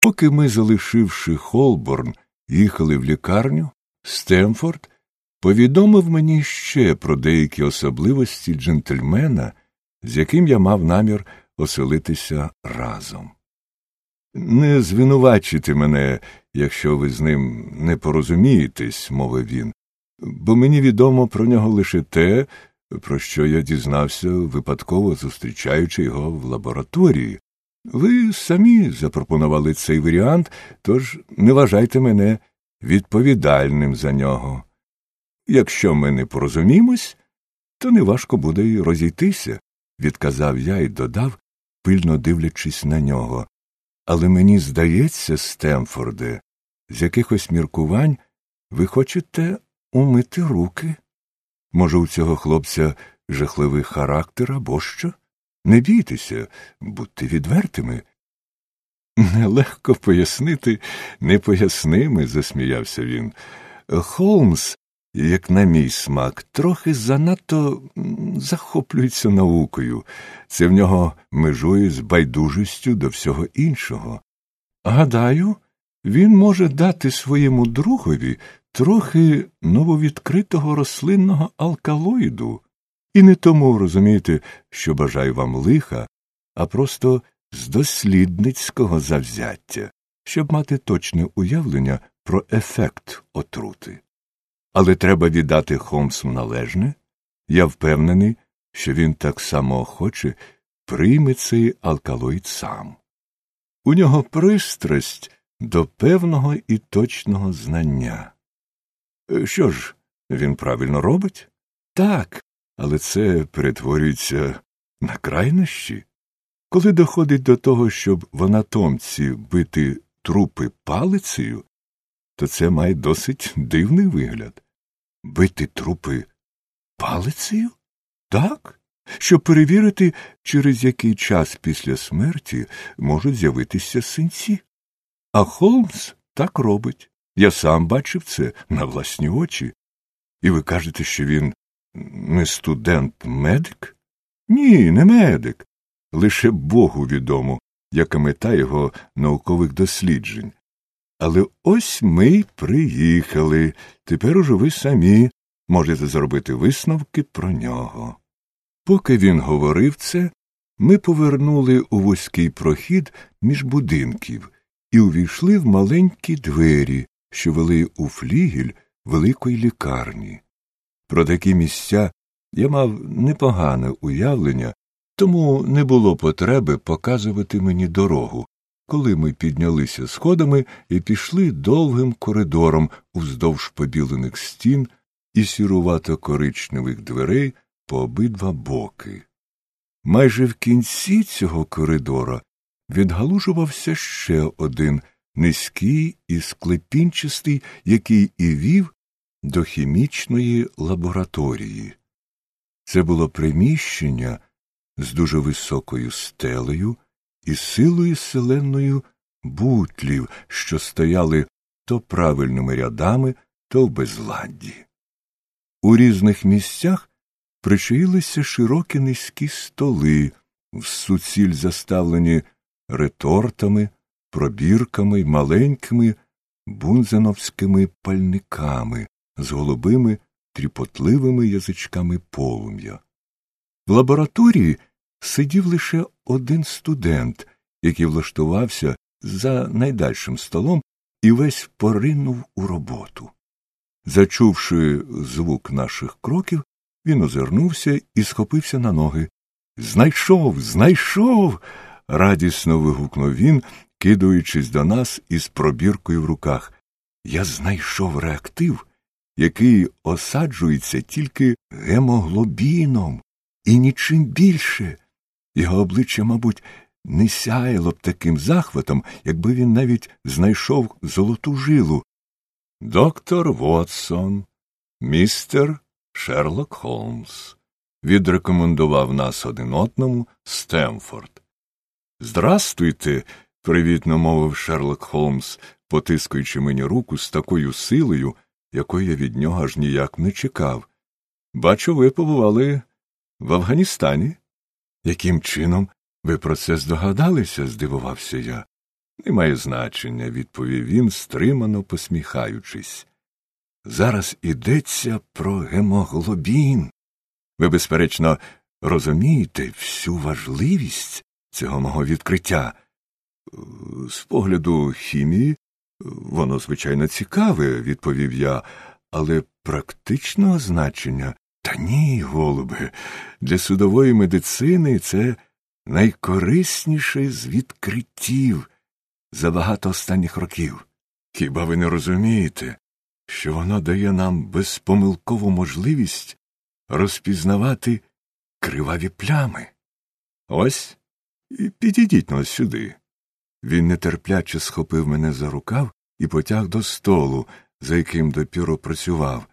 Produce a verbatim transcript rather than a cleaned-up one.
Поки ми, залишивши Холборн, їхали в лікарню, Стемфорд повідомив мені ще про деякі особливості джентльмена, з яким я мав намір оселитися разом. «Не звинувачуйте мене, якщо ви з ним не порозумієтесь», – мовив він, «бо мені відомо про нього лише те, про що я дізнався, випадково зустрічаючи його в лабораторії. Ви самі запропонували цей варіант, тож не вважайте мене відповідальним за нього. Якщо ми не порозуміємось, то неважко буде й розійтися», – відказав я і додав, пильно дивлячись на нього. «Але мені здається, Стемфорде, з якихось міркувань ви хочете умити руки. Може, у цього хлопця жахливий характер або що? Не бійтеся, будьте відвертими». «Нелегко пояснити непоясними», – засміявся він. «Холмс, як на мій смак, трохи занадто захоплюється наукою. Це в нього межує з байдужістю до всього іншого. Гадаю, він може дати своєму другові трохи нововідкритого рослинного алкалоїду. І не тому, розумієте, що бажаю вам лиха, а просто з дослідницького завзяття, щоб мати точне уявлення про ефект отрути. Але треба віддати Холмсу належне. Я впевнений, що він так само охоче прийме цей алкалоїд сам. У нього пристрасть до певного і точного знання. Що ж, він правильно робить? Так, але це перетворюється на крайнощі. Коли доходить до того, щоб в анатомці бити трупи палицею, то це має досить дивний вигляд. Бити трупи палицею? Так, щоб перевірити, через який час після смерті можуть з'явитися синці. А Холмс так робить. Я сам бачив це на власні очі. І ви кажете, що він не студент-медик? Ні, не медик. Лише Богу відомо, яка мета його наукових досліджень. Але ось ми й приїхали. Тепер уже ви самі можете зробити висновки про нього. Поки він говорив це, ми повернули у вузький прохід між будинків і увійшли в маленькі двері, що вели у флігель великої лікарні. Про такі місця я мав непогане уявлення, тому не було потреби показувати мені дорогу, коли ми піднялися сходами і пішли довгим коридором уздовж побілених стін і сірувато-коричневих дверей по обидва боки. Майже в кінці цього коридора відгалужувався ще один, низький і склепінчастий, який і вів до хімічної лабораторії. Це було приміщення з дуже високою стелею і силою селенною бутлів, що стояли то правильними рядами, то в безладді. У різних місцях причаїлися широкі низькі столи, всуціль заставлені ретортами, пробірками й маленькими бунзеновськими пальниками з голубими тріпотливими язичками полум'я. В лабораторії сидів лише один студент, який влаштувався за найдальшим столом і весь поринув у роботу. Зачувши звук наших кроків, він озирнувся і схопився на ноги. «Знайшов! Знайшов!» – радісно вигукнув він, кидаючись до нас із пробіркою в руках. «Я знайшов реактив, який осаджується тільки гемоглобіном і нічим більше. Його обличчя, мабуть, не сяяло б таким захватом, якби він навіть знайшов золоту жилу. Доктор Вотсон, містер Шерлок Холмс», – відрекомендував нас один одному Стемфорд. «Здрастуйте», – привітно мовив Шерлок Холмс, потискаючи мені руку з такою силою, якої я від нього аж ніяк не чекав. «Бачу, ви побували в Афганістані». «Яким чином ви про це здогадалися?» – здивувався я. Немає значення, відповів він, стримано посміхаючись. Зараз ідеться про гемоглобін. Ви, безперечно, розумієте всю важливість цього мого відкриття. З погляду хімії воно, звичайно, цікаве, відповів я, але практичного значення? Та ні, голубе, для судової медицини це найкорисніше з відкриттів за багато останніх років. Хіба ви не розумієте, що воно дає нам безпомилкову можливість розпізнавати криваві плями? Ось, і підійдіть нас сюди. Він нетерпляче схопив мене за рукав і потяг до столу, за яким допіру працював.